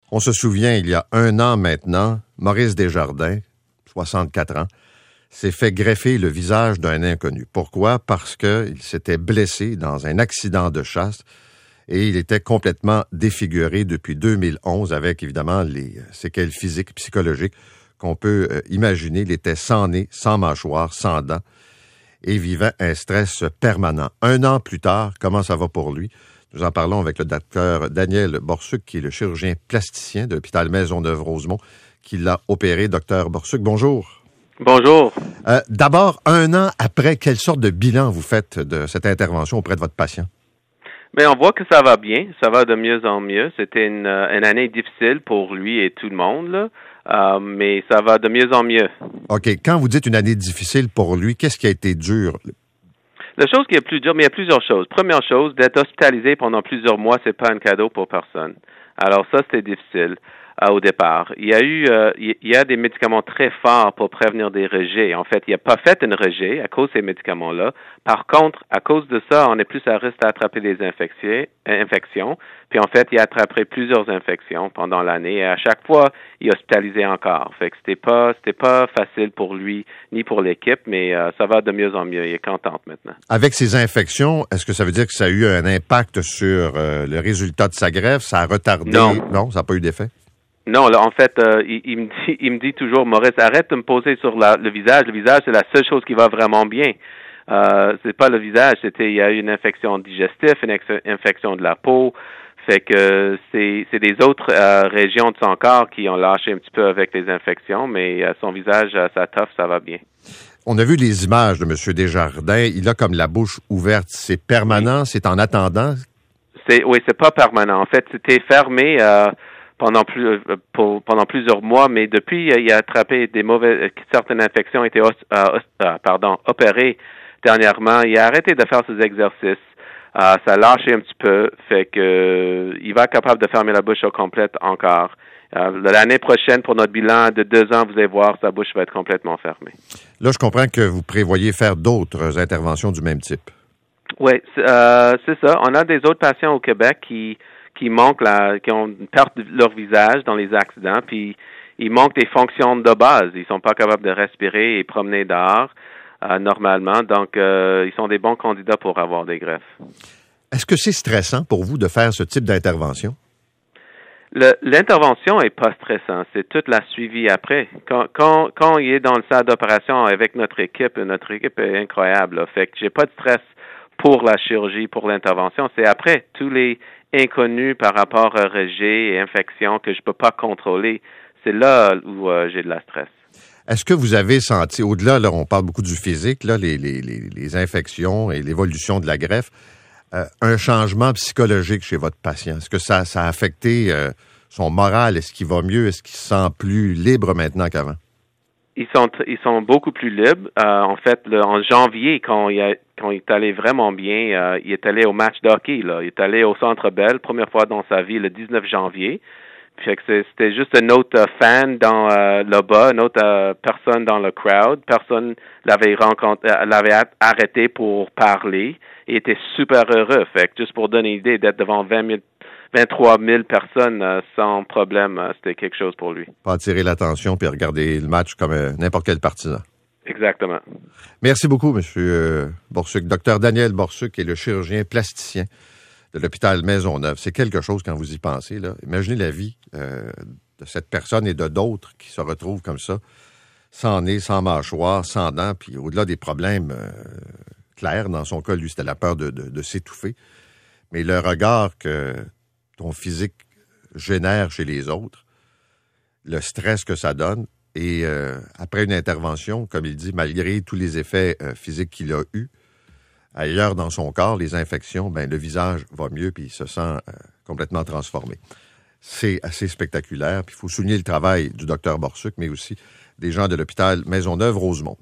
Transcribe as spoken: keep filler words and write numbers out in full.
On se souvient, il y a un an maintenant, Maurice Desjardins, soixante-quatre ans, s'est fait greffer le visage d'un inconnu. Pourquoi? Parce qu'il s'était blessé dans un accident de chasse et il était complètement défiguré depuis deux mille onze avec, évidemment, les séquelles physiques et psychologiques qu'on peut euh, imaginer. Il était sans nez, sans mâchoire, sans dents et vivait un stress permanent. Un an plus tard, comment ça va pour lui? Nous en parlons avec le docteur Daniel Borsuc, qui est le chirurgien plasticien de l'hôpital Maisonneuve-Rosemont, qui l'a opéré. Docteur Borsuc, bonjour. Bonjour. Euh, d'abord, un an après, quelle sorte de bilan vous faites de cette intervention auprès de votre patient? Mais on voit que ça va bien, ça va de mieux en mieux. C'était une, une année difficile pour lui et tout le monde, là. Euh, mais ça va de mieux en mieux. OK. Quand vous dites une année difficile pour lui, qu'est-ce qui a été dur? La chose qui est plus dure, mais il y a plusieurs choses. Première chose, d'être hospitalisé pendant plusieurs mois, c'est pas un cadeau pour personne. Alors ça, c'était difficile euh, au départ. Il y a eu, euh, il y a des médicaments très forts pour prévenir des rejets. En fait, il n'a pas fait un rejet à cause de ces médicaments-là. Par contre, à cause de ça, on est plus à risque d'attraper des infections. Puis en fait, il a attrapé plusieurs infections pendant l'année et à chaque fois, il est hospitalisé encore. Fait que c'était pas, c'était pas facile pour lui ni pour l'équipe, mais euh, ça va de mieux en mieux. Il est content maintenant. Avec ces infections, est-ce que ça veut dire que ça a eu un impact sur euh, le résultat de sa greffe? Ça a retardé? Non. Non, ça n'a pas eu d'effet? Non, là, en fait, euh, il, il me dit, il me dit toujours, Maurice, arrête de me poser sur la, le visage. Le visage, c'est la seule chose qui va vraiment bien. Euh, c'est pas le visage, c'était, il y a eu une infection digestive, une ex- infection de la peau. Fait que c'est, c'est des autres euh, régions de son corps qui ont lâché un petit peu avec les infections, mais euh, son visage, euh, sa toffe, ça va bien. On a vu les images de M. Desjardins. Il a comme la bouche ouverte. C'est permanent? C'est en attendant? C'est, oui, c'est pas permanent. En fait, c'était fermé euh, pendant plus euh, pour, pendant plusieurs mois, mais depuis, euh, il a attrapé des mauvaises, certaines infections, étaient os, euh, os, euh, pardon, opérées dernièrement. Il a arrêté de faire ses exercices. Uh, ça a lâché un petit peu, fait que euh, il va être capable de fermer la bouche au complète encore. Uh, l'année prochaine, pour notre bilan de deux ans, vous allez voir, sa bouche va être complètement fermée. Là, je comprends que vous prévoyez faire d'autres interventions du même type. Oui, c'est, euh, c'est ça. On a des autres patients au Québec qui qui manquent la, qui ont une perte de leur visage dans les accidents, puis ils manquent des fonctions de base. Ils sont pas capables de respirer et promener dehors. Euh, normalement. Donc, euh, ils sont des bons candidats pour avoir des greffes. Est-ce que c'est stressant pour vous de faire ce type d'intervention? Le, l'intervention est pas stressant. C'est toute la suivi après. Quand, quand, quand il est dans le salle d'opération avec notre équipe, notre équipe est incroyable. Là. Fait que j'ai pas de stress pour la chirurgie, pour l'intervention. C'est après tous les inconnus par rapport à rejet et infection que je peux pas contrôler. C'est là où euh, j'ai de la stress. Est-ce que vous avez senti, au-delà, là, on parle beaucoup du physique, là, les, les, les, les infections et l'évolution de la greffe, euh, un changement psychologique chez votre patient? Est-ce que ça, ça a affecté euh, son moral? Est-ce qu'il va mieux? Est-ce qu'il se sent plus libre maintenant qu'avant? Ils sont ils sont beaucoup plus libres. Euh, en fait, le, en janvier, quand il, a, quand il est allé vraiment bien, euh, il est allé au match de hockey. Là. Il est allé au Centre Bell, première fois dans sa vie, le dix-neuf janvier. Fait que c'était juste un autre euh, fan dans euh, là-bas, une autre euh, personne dans le crowd. Personne l'avait rencontré, euh, l'avait arrêté pour parler. Il était super heureux. Fait que juste pour donner une idée, d'être devant vingt mille, vingt-trois mille personnes euh, sans problème, euh, c'était quelque chose pour lui. Pas attirer l'attention puis regarder le match comme euh, n'importe quel partisan. Exactement. Merci beaucoup, M. Euh, Borsuc. Docteur Daniel Borsuc est le chirurgien plasticien de l'hôpital Maisonneuve. C'est quelque chose quand vous y pensez, là. Imaginez la vie euh, de cette personne et de d'autres qui se retrouvent comme ça, sans nez, sans mâchoire, sans dents, puis au-delà des problèmes euh, clairs, dans son cas, lui, c'était la peur de, de, de s'étouffer. Mais le regard que ton physique génère chez les autres, le stress que ça donne, et euh, après une intervention, comme il dit, malgré tous les effets euh, physiques qu'il a eus, ailleurs dans son corps, les infections, ben le visage va mieux puis il se sent euh, complètement transformé. C'est assez spectaculaire. Puis il faut souligner le travail du docteur Borsuc, mais aussi des gens de l'hôpital Maisonneuve-Rosemont.